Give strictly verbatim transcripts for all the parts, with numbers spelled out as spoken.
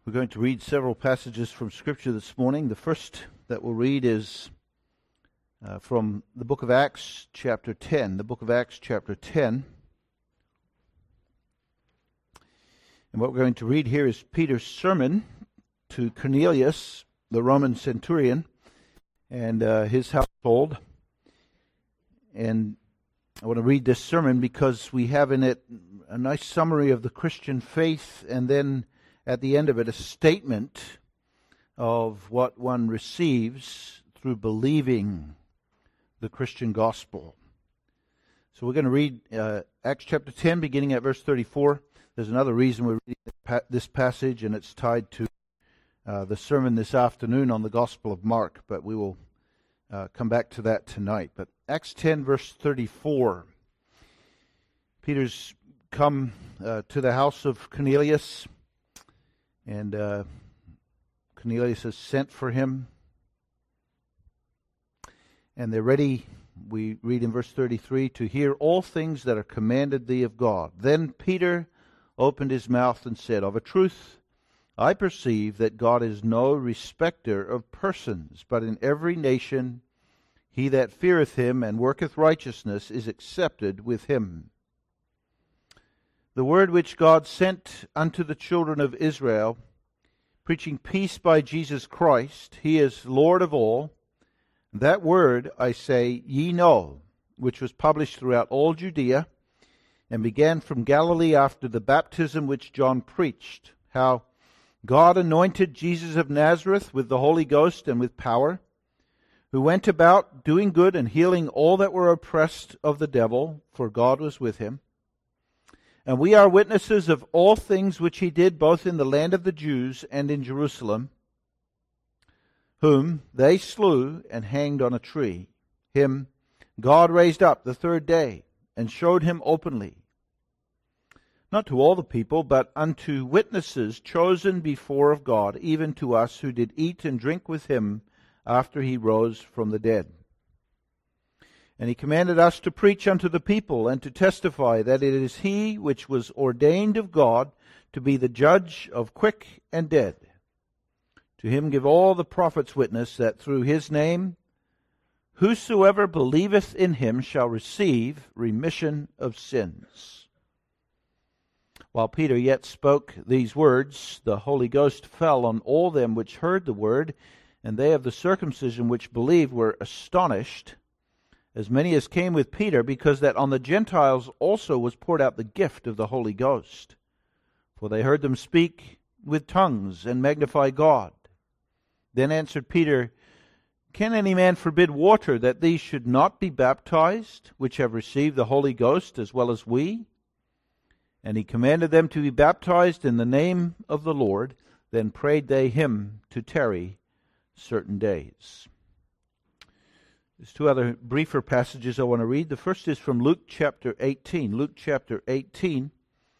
We're going to read several passages from Scripture this morning. The first that we'll read is uh, from the book of Acts, chapter ten. The book of Acts, chapter ten. And what we're going to read here is Peter's sermon to Cornelius, the Roman centurion, and uh, his household. And I want to read this sermon because we have in it a nice summary of the Christian faith, and then at the end of it, a statement of what one receives through believing the Christian gospel. So we're going to read uh, Acts chapter ten, beginning at verse thirty-four. There's another reason we're reading this passage, and it's tied to uh, the sermon this afternoon on the Gospel of Mark, but we will uh, come back to that tonight. But Acts ten, verse thirty-four. Peter's come uh, to the house of Cornelius, and uh, Cornelius has sent for him. And they're ready, we read in verse thirty-three, to hear all things that are commanded thee of God. Then Peter opened his mouth and said, Of a truth I perceive that God is no respecter of persons, but in every nation he that feareth him and worketh righteousness is accepted with him. The word which God sent unto the children of Israel, preaching peace by Jesus Christ, he is Lord of all. That word, I say, ye know, which was published throughout all Judea, and began from Galilee after the baptism which John preached, how God anointed Jesus of Nazareth with the Holy Ghost and with power, who went about doing good and healing all that were oppressed of the devil, for God was with him. And we are witnesses of all things which he did both in the land of the Jews and in Jerusalem, whom they slew and hanged on a tree. Him God raised up the third day, and showed him openly, not to all the people, but unto witnesses chosen before of God, even to us who did eat and drink with him after he rose from the dead. And he commanded us to preach unto the people, and to testify that it is he which was ordained of God to be the judge of quick and dead. To him give all the prophets witness that through his name whosoever believeth in him shall receive remission of sins. While Peter yet spoke these words, the Holy Ghost fell on all them which heard the word, and they of the circumcision which believed were astonished, as many as came with Peter, because that on the Gentiles also was poured out the gift of the Holy Ghost. For they heard them speak with tongues and magnify God. Then answered Peter, Can any man forbid water that these should not be baptized, which have received the Holy Ghost as well as we? And he commanded them to be baptized in the name of the Lord. Then prayed they him to tarry certain days. There's two other briefer passages I want to read. The first is from Luke chapter eighteen. Luke chapter eighteen,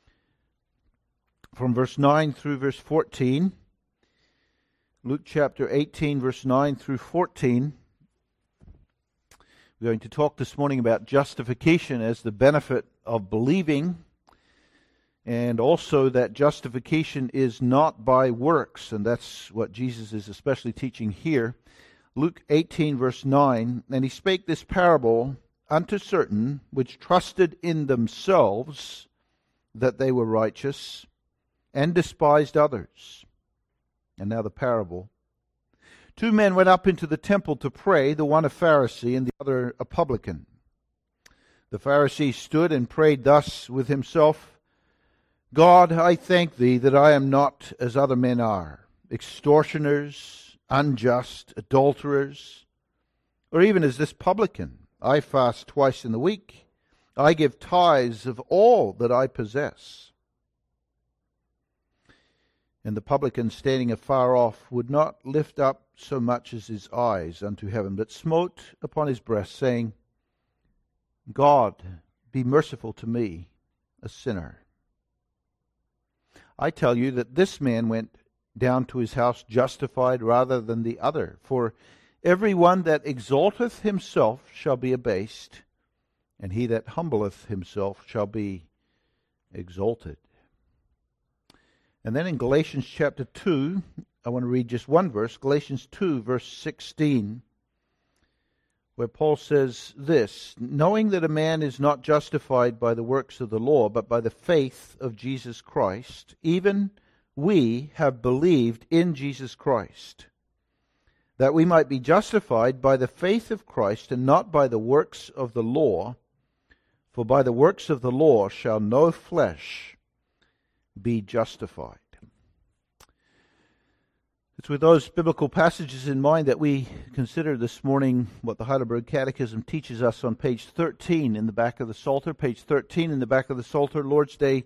from verse nine through verse fourteen. Luke chapter eighteen, verse nine through fourteen. We're going to talk this morning about justification as the benefit of believing, and also that justification is not by works, and that's what Jesus is especially teaching here. Luke eighteen, verse nine, And he spake this parable unto certain which trusted in themselves that they were righteous, and despised others. And now the parable. Two men went up into the temple to pray, the one a Pharisee and the other a publican. The Pharisee stood and prayed thus with himself, God, I thank thee that I am not as other men are, extortioners, unjust, adulterers, or even as this publican. I fast twice in the week. I give tithes of all that I possess. And the publican, standing afar off, would not lift up so much as his eyes unto heaven, but smote upon his breast, saying, God, be merciful to me, a sinner. I tell you that this man went down to his house justified rather than the other. For every one that exalteth himself shall be abased, and he that humbleth himself shall be exalted. And then in Galatians chapter two, I want to read just one verse, Galatians two, verse sixteen, where Paul says this, knowing that a man is not justified by the works of the law, but by the faith of Jesus Christ, even we have believed in Jesus Christ, that we might be justified by the faith of Christ and not by the works of the law, for by the works of the law shall no flesh be justified. It's with those biblical passages in mind that we consider this morning what the Heidelberg Catechism teaches us on page thirteen in the back of the Psalter. Page thirteen in the back of the Psalter, Lord's Day.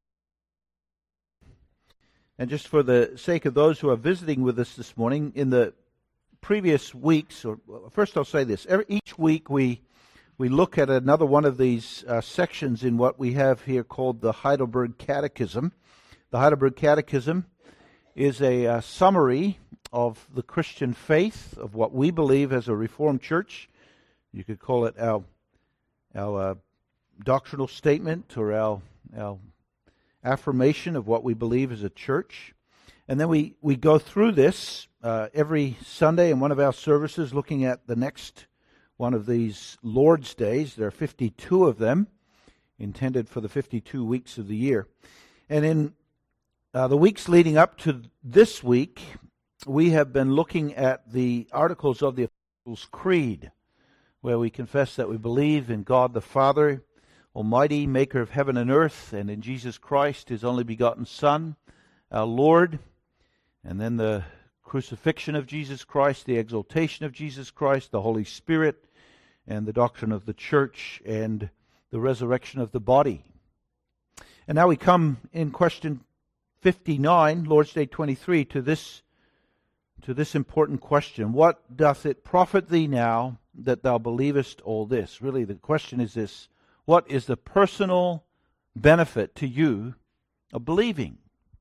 And just for the sake of those who are visiting with us this morning, in the previous weeks, or first I'll say this, every, each week we we look at another one of these uh, sections in what we have here called the Heidelberg Catechism. The Heidelberg Catechism is a uh, summary of the Christian faith, of what we believe as a Reformed church. You could call it our our uh, doctrinal statement or our our affirmation of what we believe as a church. And then we, we go through this uh, every Sunday in one of our services, looking at the next one of these Lord's Days. There are fifty-two of them, intended for the fifty-two weeks of the year. And in uh, the weeks leading up to this week, we have been looking at the articles of the Apostles' Creed, where we confess that we believe in God the Father, Almighty, maker of heaven and earth, and in Jesus Christ, His only begotten Son, our Lord, and then the crucifixion of Jesus Christ, the exaltation of Jesus Christ, the Holy Spirit, and the doctrine of the church, and the resurrection of the body. And now we come in question fifty-nine, Lord's Day twenty-three, to this, to this important question. What doth it profit thee now that thou believest all this? Really, the question is this: what is the personal benefit to you of believing?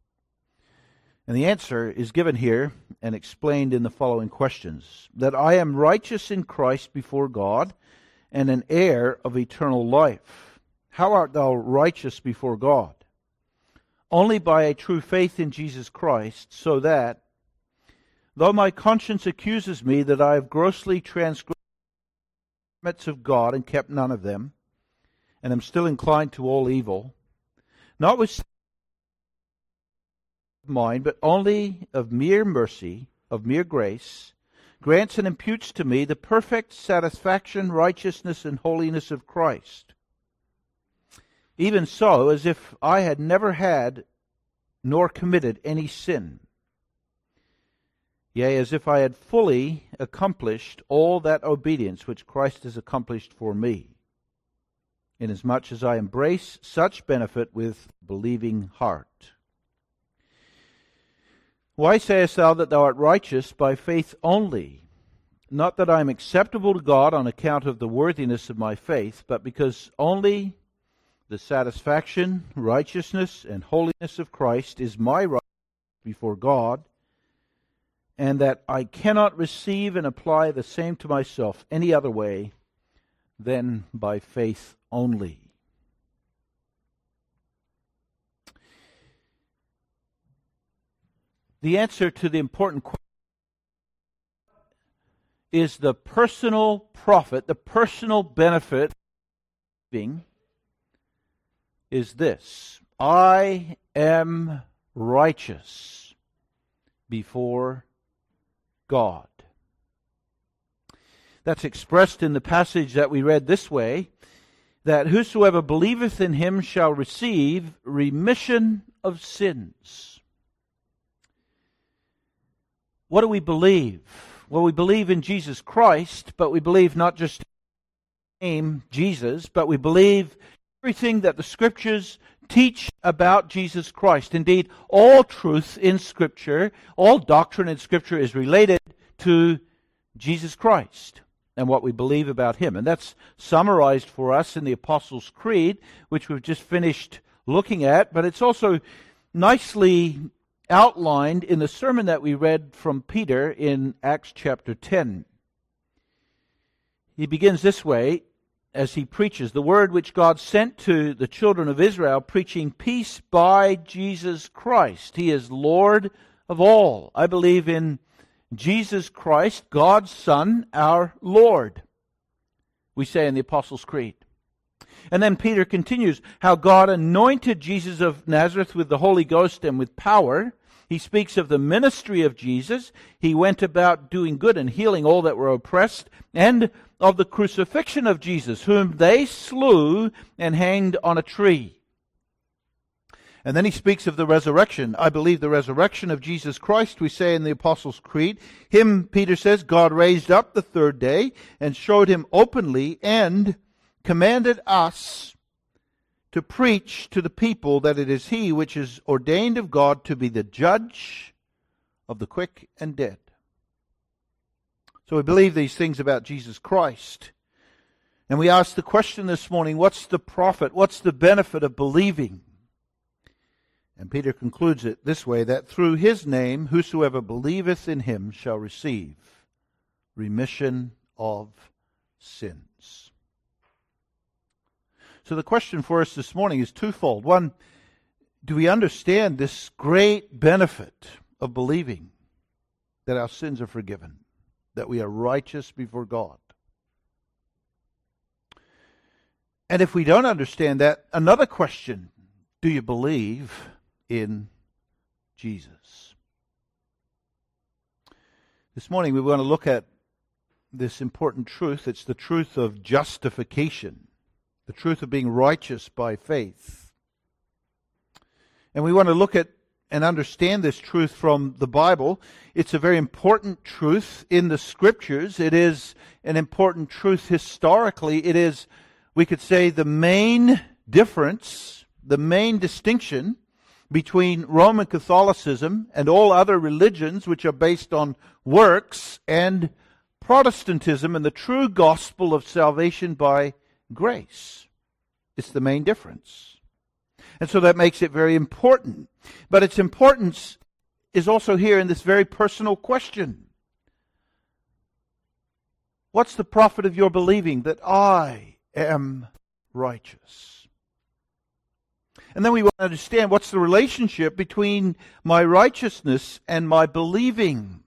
And the answer is given here and explained in the following questions. That I am righteous in Christ before God and an heir of eternal life. How art thou righteous before God? Only by a true faith in Jesus Christ, so that, though my conscience accuses me that I have grossly transgressed the commandments of God and kept none of them, and am still inclined to all evil, notwithstanding mine, but only of mere mercy, of mere grace, grants and imputes to me the perfect satisfaction, righteousness, and holiness of Christ. Even so, as if I had never had nor committed any sin. Yea, as if I had fully accomplished all that obedience which Christ has accomplished for me, inasmuch as I embrace such benefit with believing heart. Why sayest thou that thou art righteous by faith only? Not that I am acceptable to God on account of the worthiness of my faith, but because only the satisfaction, righteousness, and holiness of Christ is my righteousness before God, and that I cannot receive and apply the same to myself any other way than by faith only. The answer to the important question is the personal profit, the personal benefit of believing is this: I am righteous before God. That's expressed in the passage that we read this way, that whosoever believeth in Him shall receive remission of sins. What do we believe? Well, we believe in Jesus Christ, but we believe not just in the name Jesus, but we believe everything that the Scriptures teach about Jesus Christ. Indeed, all truth in Scripture, all doctrine in Scripture is related to Jesus Christ and what we believe about Him. And that's summarized for us in the Apostles' Creed, which we've just finished looking at, but it's also nicely outlined in the sermon that we read from Peter in Acts chapter ten. He begins this way: as he preaches, the word which God sent to the children of Israel, preaching peace by Jesus Christ. He is Lord of all. I believe in Jesus Christ, God's Son, our Lord, we say in the Apostles' Creed. And then Peter continues how God anointed Jesus of Nazareth with the Holy Ghost and with power. He speaks of the ministry of Jesus. He went about doing good and healing all that were oppressed, and of the crucifixion of Jesus, whom they slew and hanged on a tree. And then he speaks of the resurrection. I believe the resurrection of Jesus Christ, we say in the Apostles' Creed. Him, Peter says, God raised up the third day and showed him openly and commanded us to preach to the people that it is he which is ordained of God to be the judge of the quick and dead. So we believe these things about Jesus Christ. And we ask the question this morning, what's the profit? What's the benefit of believing? And Peter concludes it this way, that through his name whosoever believeth in him shall receive remission of sins. So the question for us this morning is twofold. One, do we understand this great benefit of believing that our sins are forgiven, that we are righteous before God? And if we don't understand that, another question, do you believe in Jesus? This morning we want to look at this important truth. It's the truth of justification, the truth of being righteous by faith. And we want to look at and understand this truth from the Bible. It's a very important truth in the Scriptures. It is an important truth historically. It is, we could say, the main difference, the main distinction between Roman Catholicism and all other religions which are based on works and Protestantism and the true gospel of salvation by grace. It's the main difference. And so that makes it very important. But its importance is also here in this very personal question. What's the profit of your believing that I am righteous? And then we want to understand what's the relationship between my righteousness and my believing,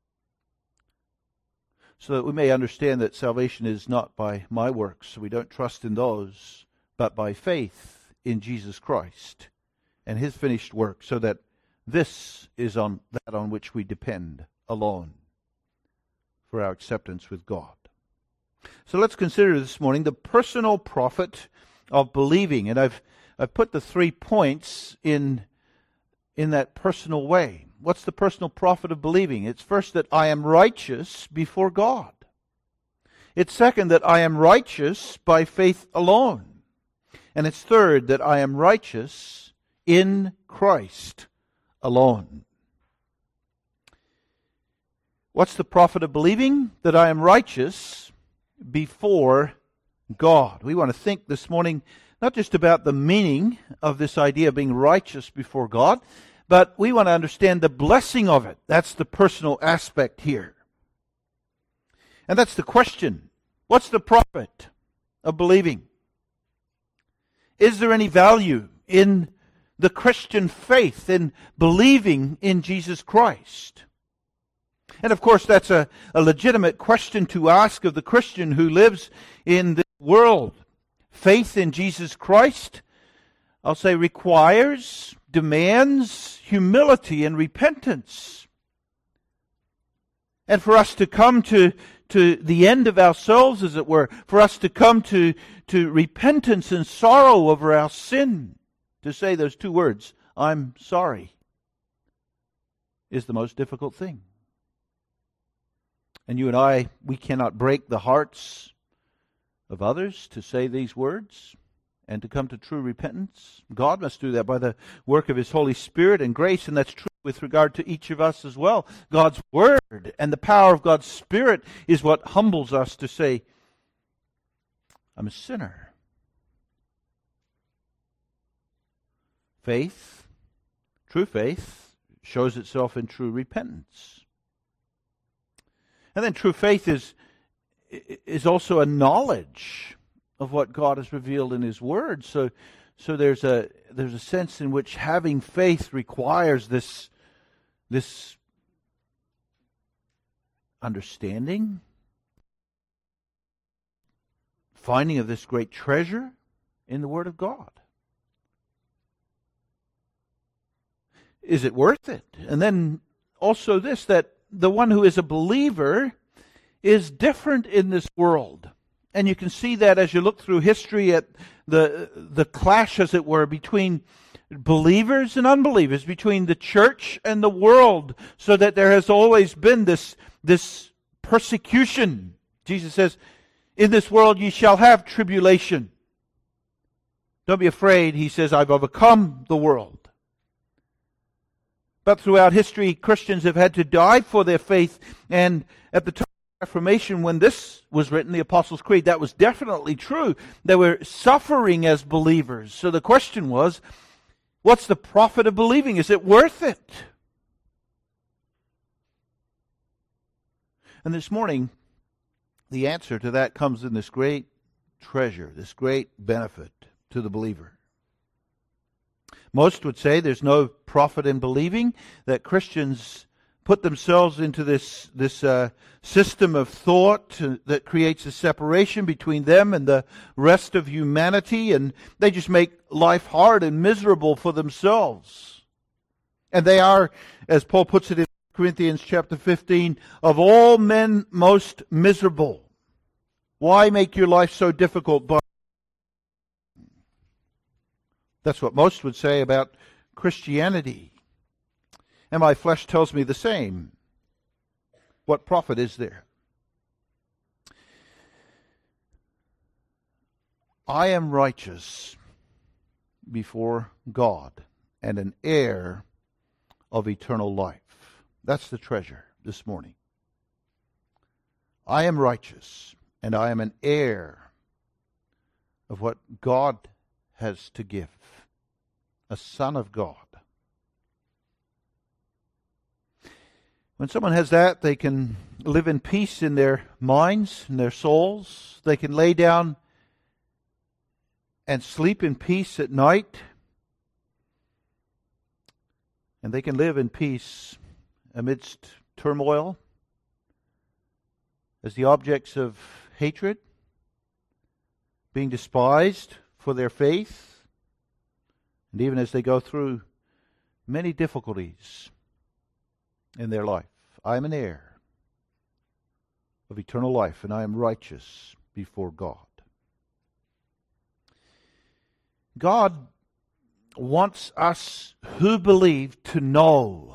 so that we may understand that salvation is not by my works, so we don't trust in those, but by faith in Jesus Christ and his finished work, so that this is on that on which we depend alone for our acceptance with God. So let's consider this morning the personal profit of believing. And I've I've put the three points in in that personal way. What's the personal profit of believing? It's first that I am righteous before God. It's second that I am righteous by faith alone. And it's third that I am righteous in Christ alone. What's the profit of believing? That I am righteous before God. We want to think this morning not just about the meaning of this idea of being righteous before God, but we want to understand the blessing of it. That's the personal aspect here. And that's the question. What's the profit of believing? Is there any value in the Christian faith, in believing in Jesus Christ? And of course, that's a, a legitimate question to ask of the Christian who lives in this world. Faith in Jesus Christ, I'll say, requires, demands humility and repentance. And for us to come to, to the end of ourselves, as it were, for us to come to, to repentance and sorrow over our sin, to say those two words, I'm sorry, is the most difficult thing. And you and I, we cannot break the hearts of others to say these words and to come to true repentance. God must do that by the work of his Holy Spirit and grace, and that's true with regard to each of us as well. God's Word and the power of God's Spirit is what humbles us to say, I'm a sinner. Faith, true faith, shows itself in true repentance. And then true faith is, is also a knowledge of what God has revealed in His Word. So, so there's a there's a sense in which having faith requires this this understanding, finding of this great treasure in the Word of God. Is it worth it? And then also this, that the one who is a believer is different in this world. And you can see that as you look through history at the the clash, as it were, between believers and unbelievers, between the church and the world, so that there has always been this, this persecution. Jesus says, in this world ye shall have tribulation. Don't be afraid, He says, I've overcome the world. But throughout history, Christians have had to die for their faith. And at the time of the Reformation, when this was written, the Apostles' Creed, that was definitely true. They were suffering as believers. So the question was, what's the profit of believing? Is it worth it? And this morning, the answer to that comes in this great treasure, this great benefit to the believer. Most would say there's no profit in believing, that Christians put themselves into this, this uh, system of thought to, that creates a separation between them and the rest of humanity, and they just make life hard and miserable for themselves. And they are, as Paul puts it in Corinthians chapter fifteen, of all men most miserable. Why make your life so difficult? But that's what most would say about Christianity. And my flesh tells me the same. What profit is there? I am righteous before God and an heir of eternal life. That's the treasure this morning. I am righteous and I am an heir of what God has to give. A son of God. When someone has that, they can live in peace in their minds, in their souls. They can lay down and sleep in peace at night. And they can live in peace amidst turmoil as the objects of hatred, being despised for their faith. And even as they go through many difficulties in their life, I am an heir of eternal life, and I am righteous before God. God wants us who believe to know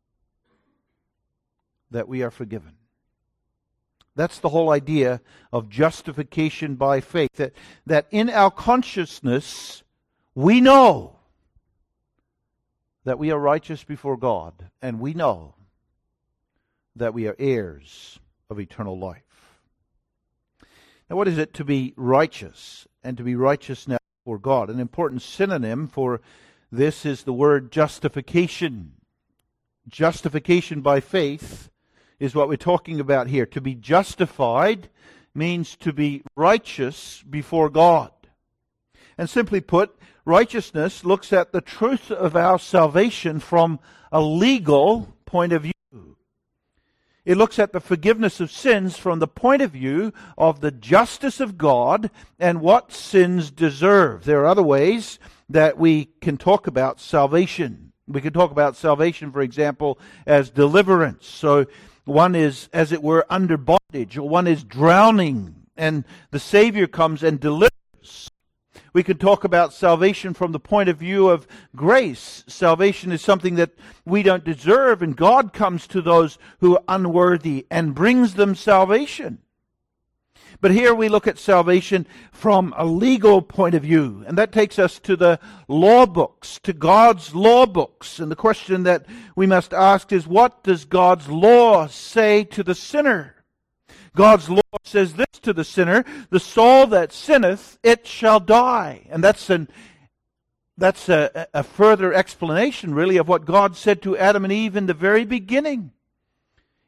that we are forgiven. That's the whole idea of justification by faith, that, that in our consciousness we know that we are righteous before God, and we know that we are heirs of eternal life. Now, what is it to be righteous, and to be righteous now before God? An important synonym for this is the word justification. Justification by faith is what we're talking about here. To be justified means to be righteous before God. And simply put, righteousness looks at the truth of our salvation from a legal point of view. It looks at the forgiveness of sins from the point of view of the justice of God and what sins deserve. There are other ways that we can talk about salvation. We can talk about salvation, for example, as deliverance. So one is, as it were, under bondage, or one is drowning, and the Savior comes and delivers. We could talk about salvation from the point of view of grace. Salvation is something that we don't deserve, and God comes to those who are unworthy and brings them salvation. But here we look at salvation from a legal point of view, and that takes us to the law books, to God's law books. And the question that we must ask is, what does God's law say to the sinner? God's law says this to the sinner: the soul that sinneth, it shall die. And that's an that's a, a further explanation, really, of what God said to Adam and Eve in the very beginning.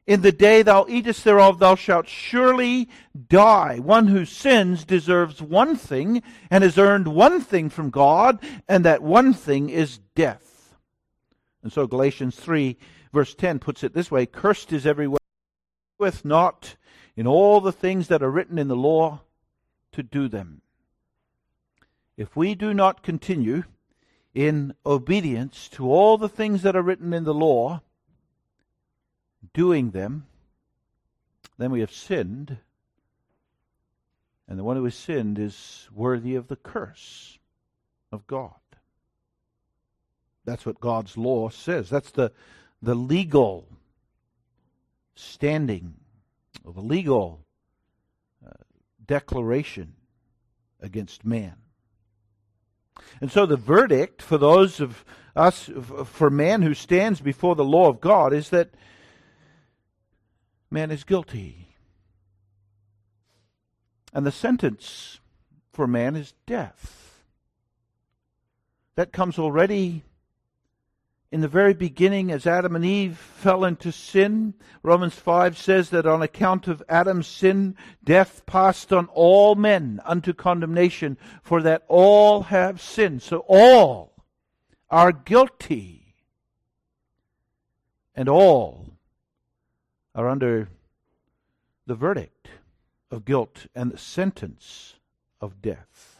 In the day thou eatest thereof, thou shalt surely die. One who sins deserves one thing, and has earned one thing from God, and that one thing is death. And so Galatians three, verse ten puts it this way, Cursed is everyone who doeth not in all the things that are written in the law to do them. If we do not continue in obedience to all the things that are written in the law, doing them, then we have sinned, and the one who has sinned is worthy of the curse of God. That's what God's law says. That's the, the legal standing, or the legal uh, declaration against man. And so the verdict for those of us, for man who stands before the law of God, is that man is guilty. And the sentence for man is death. That comes already in the very beginning as Adam and Eve fell into sin. Romans five says that on account of Adam's sin, death passed on all men unto condemnation, for that all have sinned. So all are guilty, and all are under the verdict of guilt and the sentence of death.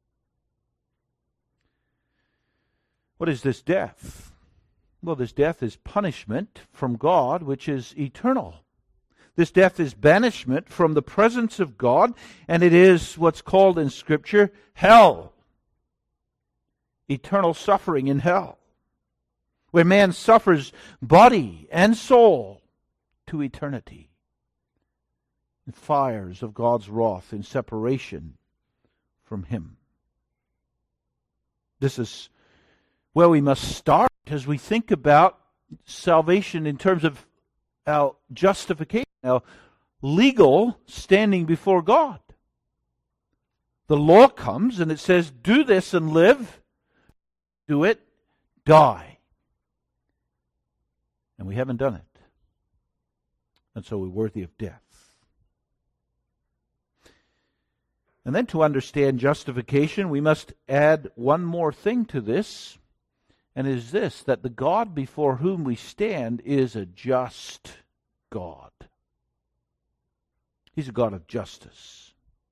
What is this death? Well, this death is punishment from God, which is eternal. This death is banishment from the presence of God, and it is what's called in Scripture hell. Eternal suffering in hell, where man suffers body and soul to eternity. The fires of God's wrath in separation from Him. This is where we must start as we think about salvation in terms of our justification, our legal standing before God. The law comes and it says, do this and live, do it, die. And we haven't done it. And so we're worthy of death. And then to understand justification, we must add one more thing to this, and it is this, that the God before whom we stand is a just God. He's a God of justice.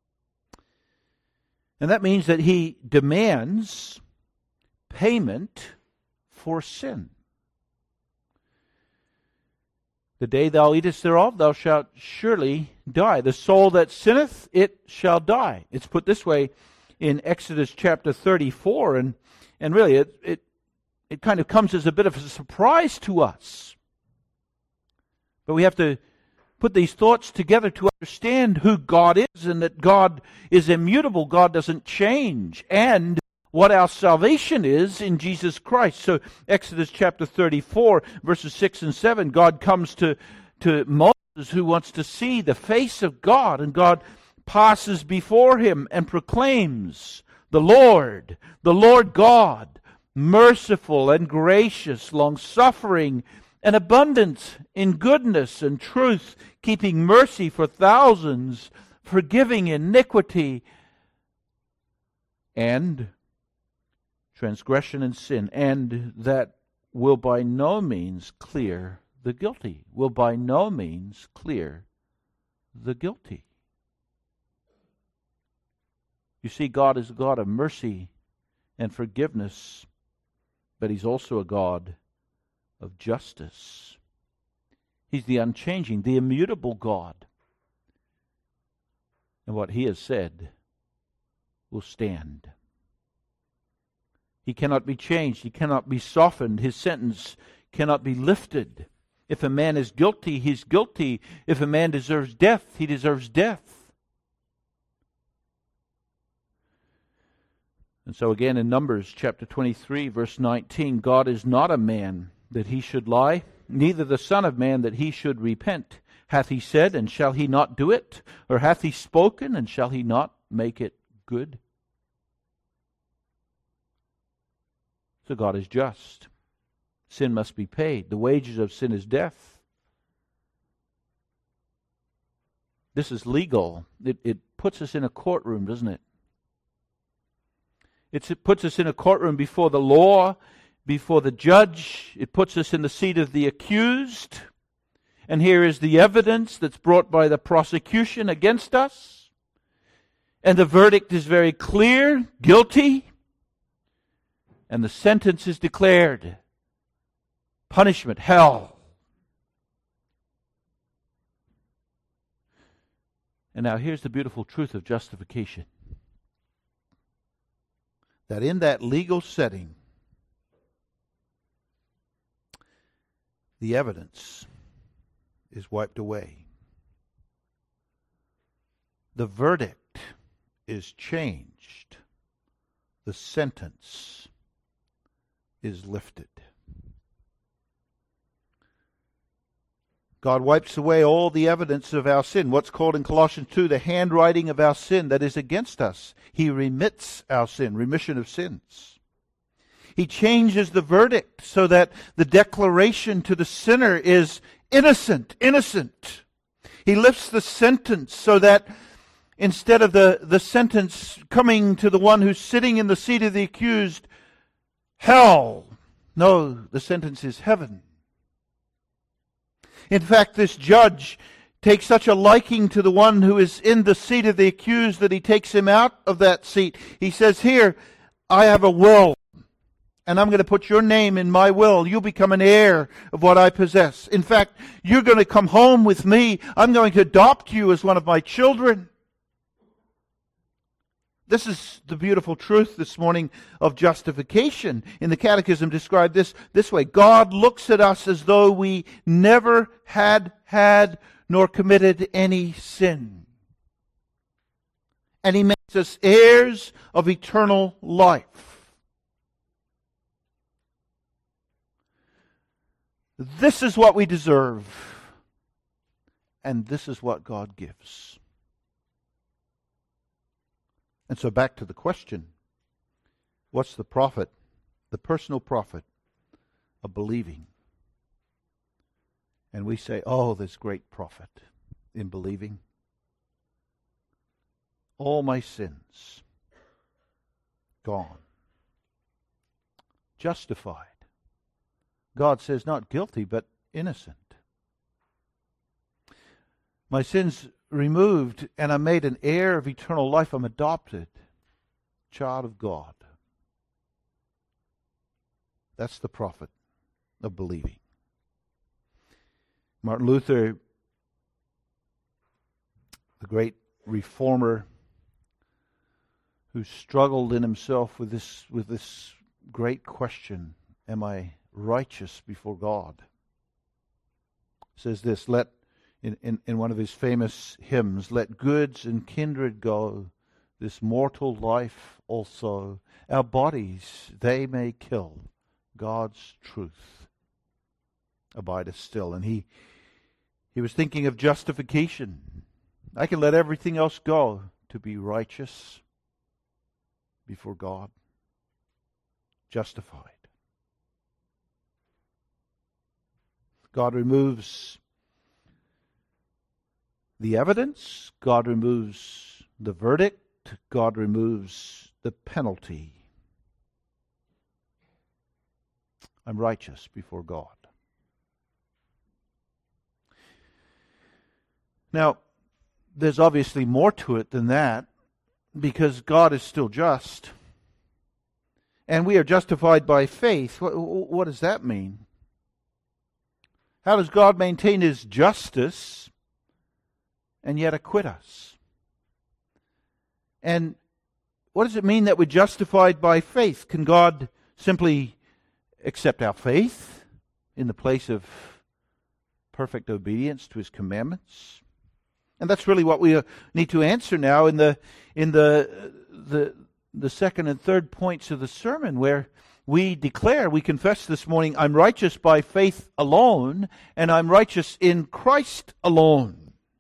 And that means that He demands payment for sin. The day thou eatest thereof, thou shalt surely die. The soul that sinneth, it shall die. It's put this way in Exodus chapter thirty-four, and, and really it, it, it kind of comes as a bit of a surprise to us. But we have to put these thoughts together to understand who God is, and that God is immutable. God doesn't change. And what our salvation is in Jesus Christ. So Exodus chapter thirty-four, verses six and seven, God comes to, to Moses, who wants to see the face of God, and God passes before him and proclaims, the Lord, the Lord God, merciful and gracious, long-suffering and abundant in goodness and truth, keeping mercy for thousands, forgiving iniquity and transgression and sin, and that will by no means clear the guilty, will by no means clear the guilty. You see, God is a God of mercy and forgiveness, but He's also a God of justice. He's the unchanging, the immutable God. And what He has said will stand. He cannot be changed. He cannot be softened. His sentence cannot be lifted. If a man is guilty, he's guilty. If a man deserves death, he deserves death. And so again in Numbers chapter twenty-three, verse nineteen, God is not a man that He should lie, neither the Son of Man that He should repent. Hath He said, and shall He not do it? Or hath He spoken, and shall He not make it good? So God is just. Sin must be paid. The wages of sin is death. This is legal. It, it puts us in a courtroom, doesn't it? It's, it puts us in a courtroom before the law, before the judge. It puts us in the seat of the accused. And here is the evidence that's brought by the prosecution against us. And the verdict is very clear, guilty. And the sentence is declared, punishment, hell. And now here's the beautiful truth of justification. That in that legal setting, the evidence is wiped away. The verdict is changed. The sentence is lifted. God wipes away all the evidence of our sin, what's called in Colossians two, the handwriting of our sin that is against us. He remits our sin, remission of sins. He changes the verdict so that the declaration to the sinner is innocent, innocent. He lifts the sentence so that instead of the, the sentence coming to the one who's sitting in the seat of the accused, hell, no, the sentence is heaven. In fact, this judge takes such a liking to the one who is in the seat of the accused that he takes him out of that seat. He says, here, I have a will, and I'm going to put your name in my will. You'll become an heir of what I possess. In fact, you're going to come home with me. I'm going to adopt you as one of my children. This is the beautiful truth this morning of justification. In the Catechism described this this way. God looks at us as though we never had had nor committed any sin. And He makes us heirs of eternal life. This is what we deserve. And this is what God gives. And so back to the question, what's the profit, the personal profit of believing? And we say, oh, there's great profit in believing. All my sins gone. Justified. God says not guilty, but innocent. My sins removed, and I'm made an heir of eternal life. I'm adopted, child of God. That's the profit of believing. Martin Luther, the great reformer, who struggled in himself with this with this great question, am I righteous before God? Says this, let In, in, in one of his famous hymns, let goods and kindred go, this mortal life also. Our bodies they may kill, God's truth abideth still. And he, he was thinking of justification. I can let everything else go to be righteous before God. Justified. God removes the evidence, God removes the verdict, God removes the penalty. I'm righteous before God. Now, there's obviously more to it than that, because God is still just. And we are justified by faith. What, what does that mean? How does God maintain His justice and yet acquit us? And what does it mean that we're justified by faith? Can God simply accept our faith in the place of perfect obedience to His commandments? And that's really what we need to answer now in the in the the the second and third points of the sermon, where we declare, we confess this morning, I'm righteous by faith alone, and I'm righteous in Christ alone.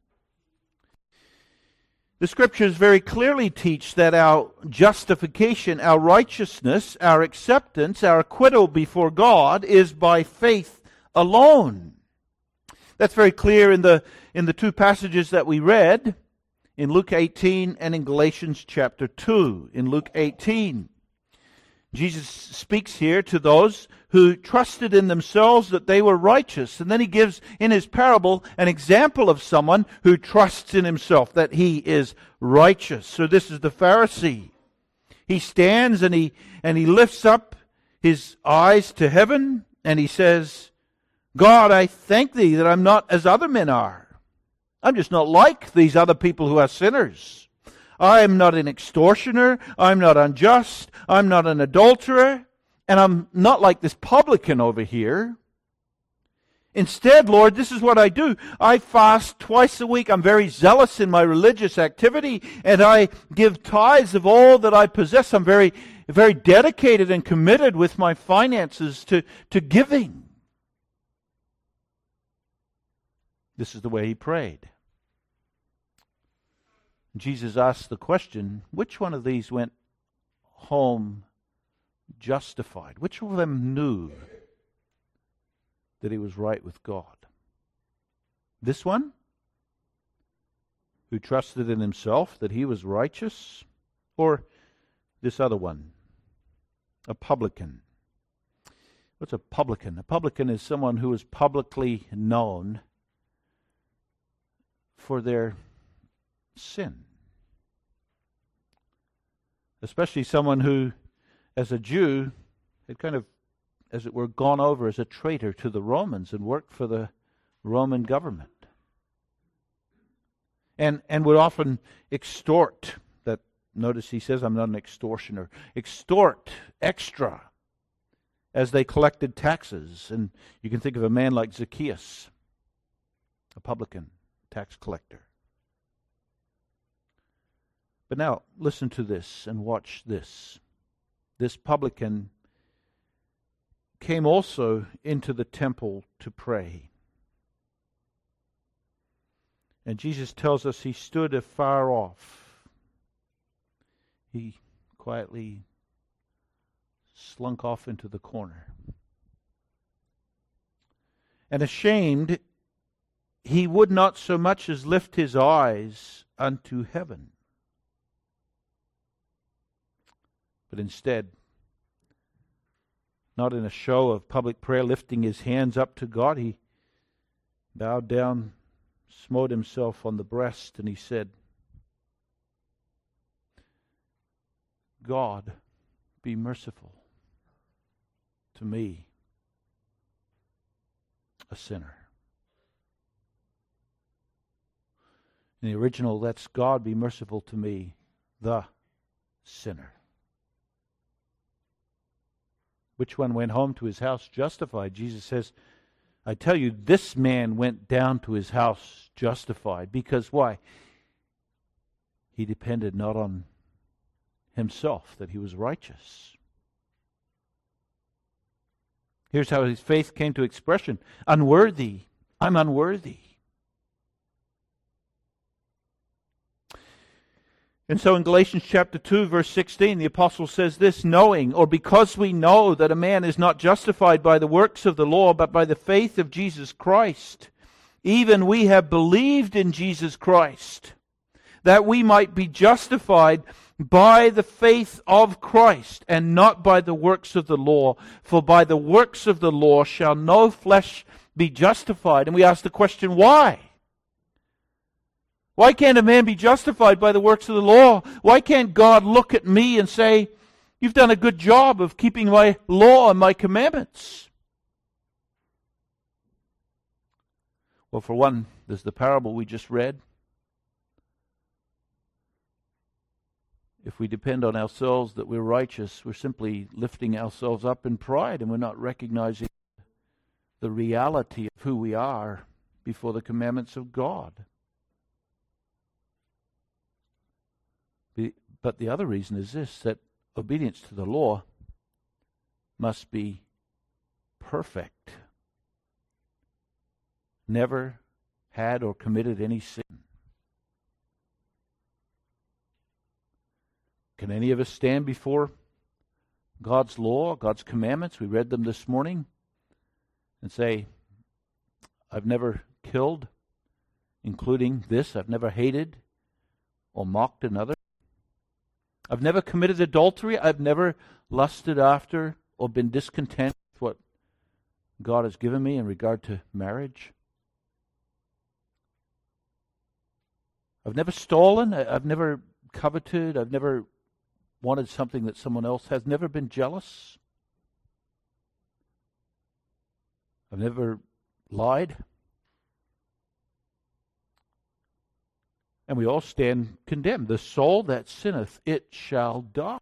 The Scriptures very clearly teach that our justification, our righteousness, our acceptance, our acquittal before God is by faith alone. That's very clear in the in the two passages that we read, in Luke eighteen and in Galatians chapter two. In Luke eighteen, Jesus speaks here to those who trusted in themselves that they were righteous. And then he gives in his parable an example of someone who trusts in himself that he is righteous. So this is the Pharisee. He stands and he and he lifts up his eyes to heaven and he says, God, I thank thee that I'm not as other men are. I'm just not like these other people who are sinners. I am not an extortioner. I'm not unjust. I'm not an adulterer. And I'm not like this publican over here. Instead, Lord, this is what I do. I fast twice a week. I'm very zealous in my religious activity, and I give tithes of all that I possess. I'm very, very dedicated and committed with my finances to, to giving. This is the way he prayed. Jesus asked the question, which one of these went home justified? Which of them knew that he was right with God? This one, who trusted in himself that he was righteous, or this other one, a publican? What's a publican? A publican is someone who is publicly known for their sin. Especially someone who, as a Jew, had kind of, as it were, gone over as a traitor to the Romans and worked for the Roman government. And and would often extort. That, notice he says, I'm not an extortioner. Extort extra as they collected taxes. And you can think of a man like Zacchaeus, a publican, tax collector. But now, listen to this and watch this. This publican came also into the temple to pray. And Jesus tells us he stood afar off. He quietly slunk off into the corner. And ashamed, he would not so much as lift his eyes unto heaven. But instead, not in a show of public prayer, lifting his hands up to God, he bowed down, smote himself on the breast, and he said, God, be merciful to me, a sinner. In the original, that's God, be merciful to me, the sinner. Which one went home to his house justified? Jesus says, I tell you, this man went down to his house justified. Because why? He depended not on himself, that he was righteous. Here's how his faith came to expression. Unworthy. I'm unworthy. And so in Galatians chapter two, verse sixteen, the apostle says this, knowing, or because we know that a man is not justified by the works of the law, but by the faith of Jesus Christ, even we have believed in Jesus Christ, that we might be justified by the faith of Christ, and not by the works of the law. For by the works of the law shall no flesh be justified. And we ask the question, why? Why can't a man be justified by the works of the law? Why can't God look at me and say, you've done a good job of keeping my law and my commandments? Well, for one, there's the parable we just read. If we depend on ourselves that we're righteous, we're simply lifting ourselves up in pride, and we're not recognizing the reality of who we are before the commandments of God. But the other reason is this, that obedience to the law must be perfect. Never had or committed any sin. Can any of us stand before God's law, God's commandments? We read them this morning, and say, I've never killed, including this. I've never hated or mocked another. I've never committed adultery. I've never lusted after or been discontent with what God has given me in regard to marriage. I've never stolen. I've never coveted. I've never wanted something that someone else has. Never been jealous. I've never lied. And we all stand condemned. The soul that sinneth, it shall die.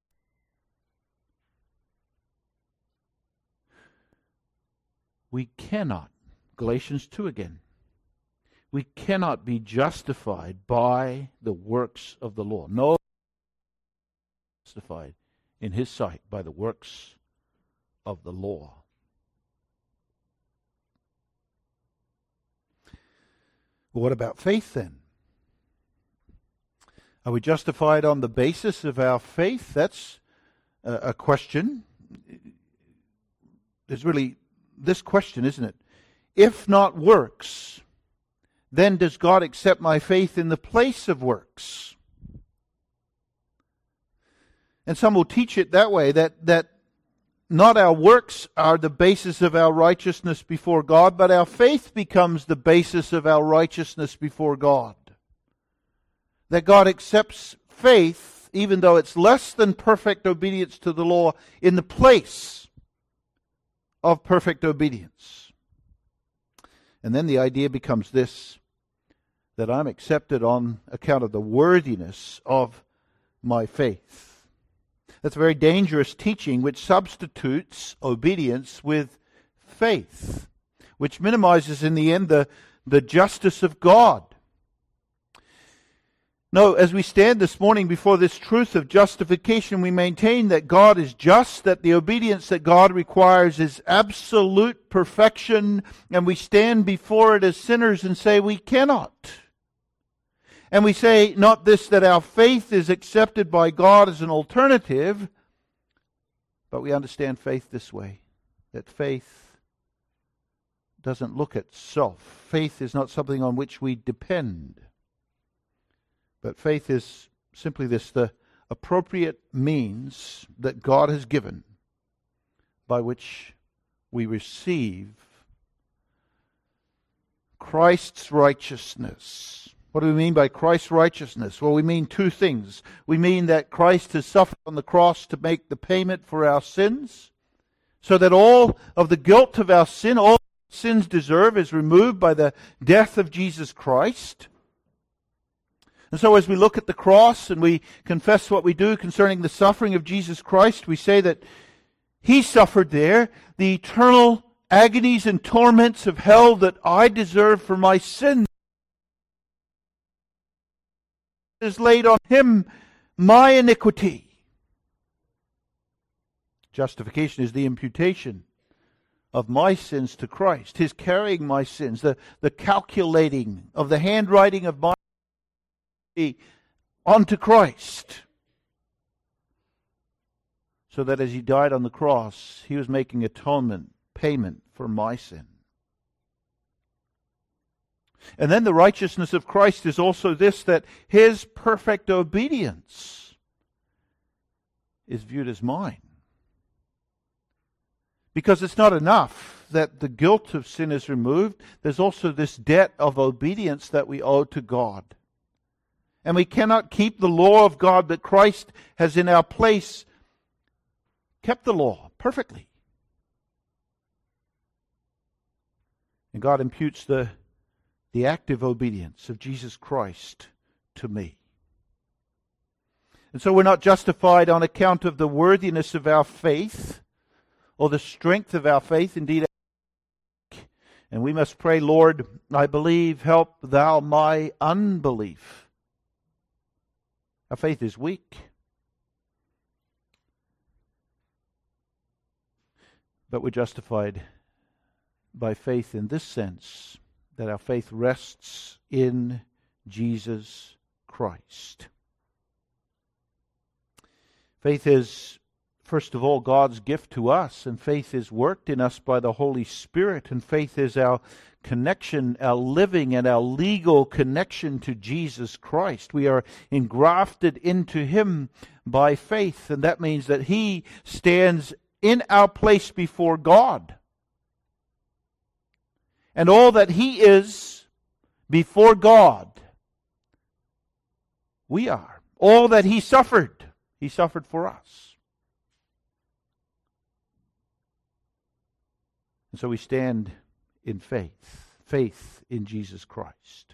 We cannot, Galatians two again, we cannot be justified by the works of the law. No, justified in His sight by the works of the law. Well, what about faith then? Are we justified on the basis of our faith? That's a, a question. There's really this question, isn't it? If not works, then does God accept my faith in the place of works? And some will teach it that way, that, that not our works are the basis of our righteousness before God, but our faith becomes the basis of our righteousness before God. That God accepts faith, even though it's less than perfect obedience to the law, in the place of perfect obedience. And then the idea becomes this, that I'm accepted on account of the worthiness of my faith. That's a very dangerous teaching which substitutes obedience with faith, which minimizes in the end the, the justice of God. No, as we stand this morning before this truth of justification, we maintain that God is just, that the obedience that God requires is absolute perfection, and we stand before it as sinners and say we cannot. And we say not this, that our faith is accepted by God as an alternative, but we understand faith this way, that faith doesn't look at self. Faith is not something on which we depend. But faith is simply this, the appropriate means that God has given by which we receive Christ's righteousness. What do we mean by Christ's righteousness? Well, we mean two things. We mean that Christ has suffered on the cross to make the payment for our sins, so that all of the guilt of our sin, all sins deserve, is removed by the death of Jesus Christ. And so as we look at the cross and we confess what we do concerning the suffering of Jesus Christ, we say that He suffered there the eternal agonies and torments of hell that I deserve for my sin. It is laid on Him my iniquity. Justification is the imputation of my sins to Christ, His carrying my sins, the, the calculating of the handwriting of my onto Christ, so that as He died on the cross, He was making atonement, payment for my sin. And then the righteousness of Christ is also this, that His perfect obedience is viewed as mine. Because it's not enough that the guilt of sin is removed, there's also this debt of obedience that we owe to God. And we cannot keep the law of God that Christ has in our place kept the law perfectly. And God imputes the, the active obedience of Jesus Christ to me. And so we're not justified on account of the worthiness of our faith or the strength of our faith. Indeed, and we must pray, Lord, I believe, help Thou my unbelief. Our faith is weak. But we're justified by faith in this sense, that our faith rests in Jesus Christ. Faith is first of all, God's gift to us, and faith is worked in us by the Holy Spirit, and faith is our connection, our living and our legal connection to Jesus Christ. We are engrafted into Him by faith, and that means that He stands in our place before God. And all that He is before God, we are. All that He suffered, He suffered for us. And so we stand in faith, faith in Jesus Christ.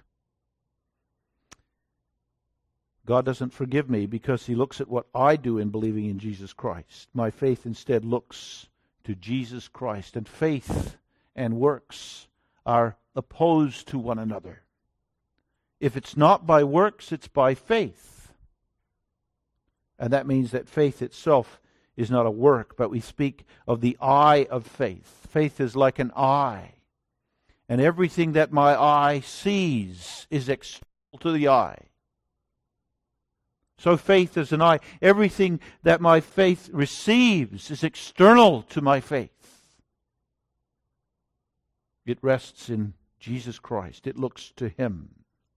God doesn't forgive me because He looks at what I do in believing in Jesus Christ. My faith instead looks to Jesus Christ, and faith and works are opposed to one another. If it's not by works, it's by faith. And that means that faith itself is not a work, but we speak of the eye of faith. Faith is like an eye. And everything that my eye sees is external to the eye. So faith is an eye. Everything that my faith receives is external to my faith. It rests in Jesus Christ. It looks to Him.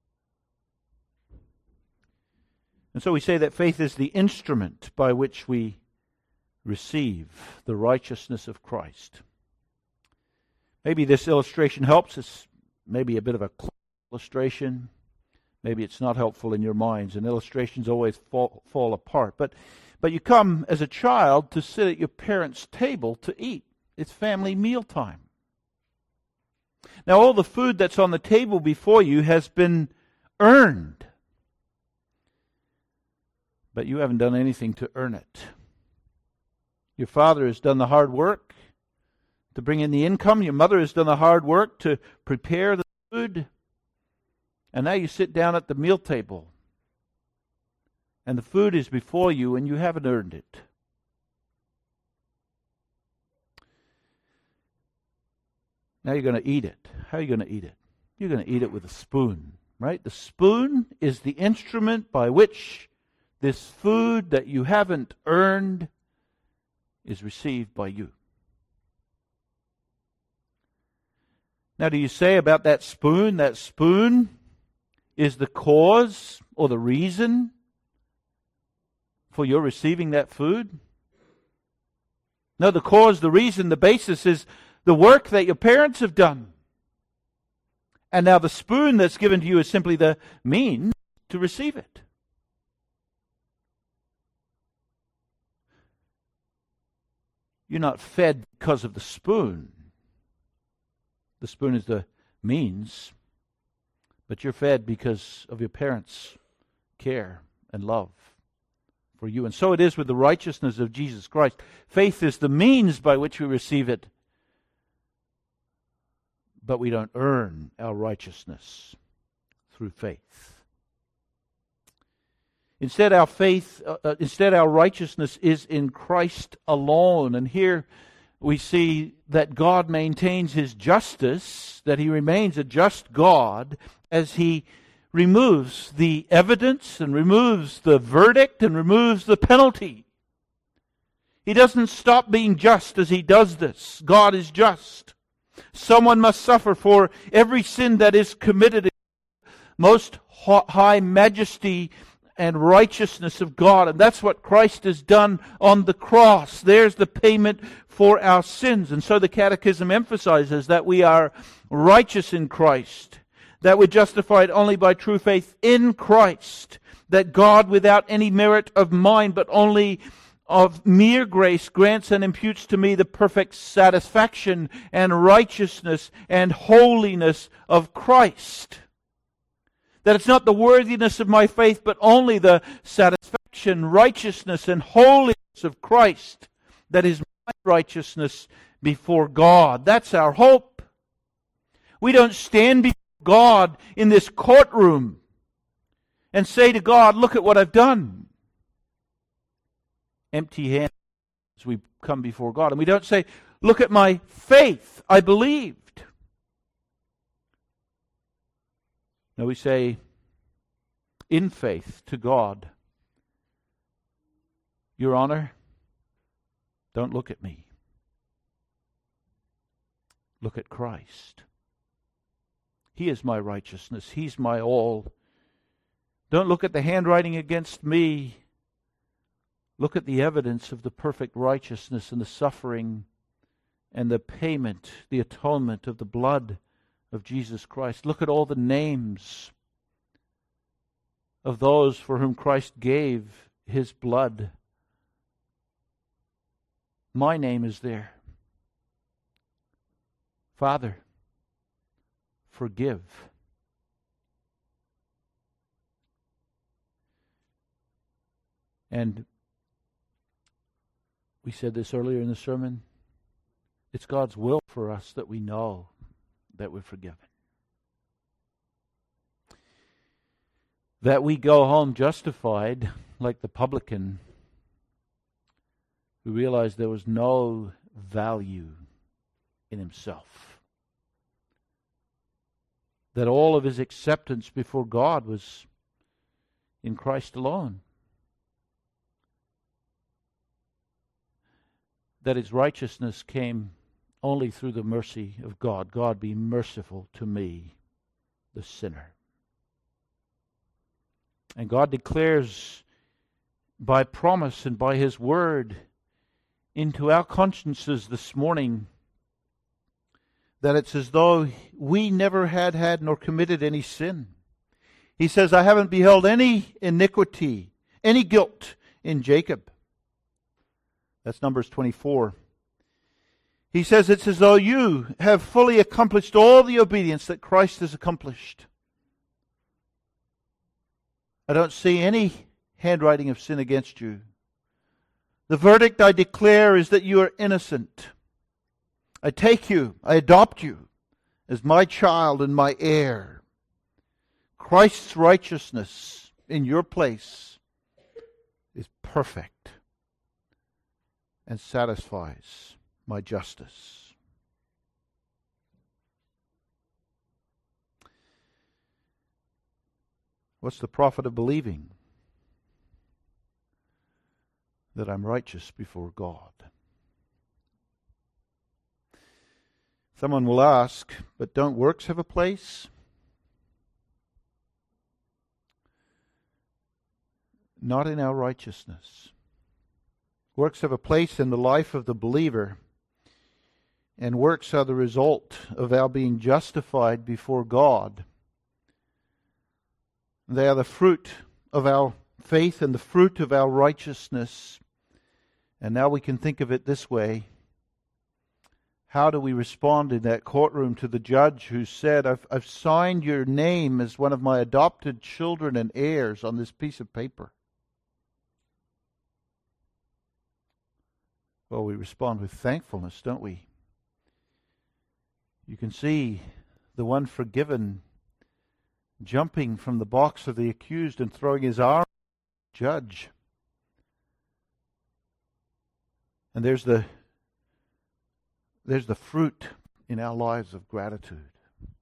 And so we say that faith is the instrument by which we receive the righteousness of Christ. Maybe this illustration helps us. Maybe a bit of a illustration. Maybe it's not helpful in your minds, and illustrations always fall, fall apart. But, but you come as a child to sit at your parents' table to eat. It's family mealtime. Now all the food that's on the table before you has been earned. But you haven't done anything to earn it. Your father has done the hard work to bring in the income. Your mother has done the hard work to prepare the food. And now you sit down at the meal table. And the food is before you and you haven't earned it. Now you're going to eat it. How are you going to eat it? You're going to eat it with a spoon, right? The spoon is the instrument by which this food that you haven't earned is received by you. Now, do you say about that spoon, that spoon is the cause or the reason for your receiving that food? No, the cause, the reason, the basis is the work that your parents have done. And now the spoon that's given to you is simply the means to receive it. You're not fed because of the spoon. The spoon is the means, but you're fed because of your parents' care and love for you. And so it is with the righteousness of Jesus Christ. Faith is the means by which we receive it, but we don't earn our righteousness through faith. Instead, our faith, uh, instead, our righteousness is in Christ alone. And here we see that God maintains His justice, that He remains a just God as He removes the evidence and removes the verdict and removes the penalty. He doesn't stop being just as He does this. God is just. Someone must suffer for every sin that is committed in the most high majesty and righteousness of God. And that's what Christ has done on the cross. There's the payment for our sins. And so the Catechism emphasizes that we are righteous in Christ, that we're justified only by true faith in Christ, that God, without any merit of mine, but only of mere grace, grants and imputes to me the perfect satisfaction and righteousness and holiness of Christ. That it's not the worthiness of my faith, but only the satisfaction, righteousness, and holiness of Christ that is my righteousness before God. That's our hope. We don't stand before God in this courtroom and say to God, look at what I've done. Empty hands as we come before God. And we don't say, look at my faith, I believed. No, we say, in faith to God, Your Honor, Don't look at me. Look at Christ. He is my righteousness. He's my all. Don't look at the handwriting against me. Look at the evidence of the perfect righteousness and the suffering and the payment, the atonement of the blood of Jesus Christ. Look at all the names of those for whom Christ gave His blood. My name is there. Father, forgive. And we said this earlier in the sermon. It's God's will for us that we know that we're forgiven. That we go home justified like the publican who realized there was no value in himself. That all of his acceptance before God was in Christ alone. That his righteousness came only through the mercy of God. God, be merciful to me, the sinner. And God declares by promise and by His word into our consciences this morning that it's as though we never had had nor committed any sin. He says, I haven't beheld any iniquity, any guilt in Jacob. That's Numbers twenty-four. He says it's as though you have fully accomplished all the obedience that Christ has accomplished. I don't see any handwriting of sin against you. The verdict I declare is that you are innocent. I take you, I adopt you as my child and my heir. Christ's righteousness in your place is perfect and satisfies my justice. What's the profit of believing that I'm righteous before God? Someone will ask, but don't works have a place? Not in our righteousness. Works have a place in the life of the believer, and works are the result of our being justified before God. They are the fruit of our faith and the fruit of our righteousness. And now we can think of it this way. How do we respond in that courtroom to the judge who said, I've, I've signed your name as one of my adopted children and heirs on this piece of paper? Well, we respond with thankfulness, don't we? You can see the one forgiven jumping from the box of the accused and throwing his arm at the judge. And there's the there's the fruit in our lives of gratitude.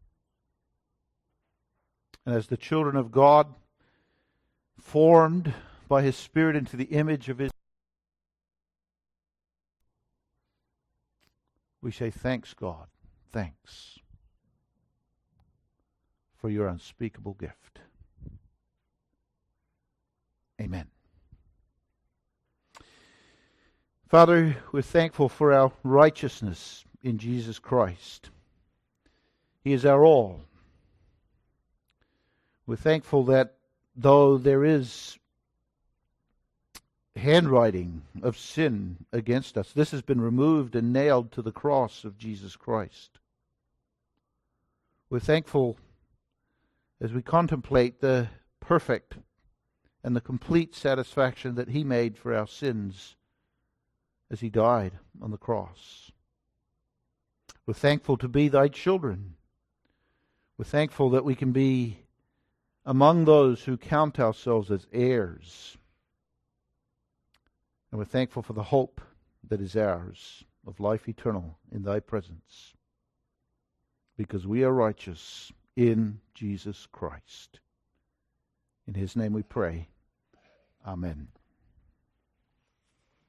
And as the children of God, formed by His Spirit into the image of His, we say, thanks, God, thanks for your unspeakable gift. Amen. Father, we're thankful for our righteousness in Jesus Christ. He is our all. We're thankful that though there is handwriting of sin against us, this has been removed and nailed to the cross of Jesus Christ. We're thankful as we contemplate the perfect and the complete satisfaction that He made for our sins as He died on the cross. We're thankful to be Thy children. We're thankful that we can be among those who count ourselves as heirs. And we're thankful for the hope that is ours of life eternal in Thy presence, because we are righteous in Jesus Christ. In His name we pray. Amen.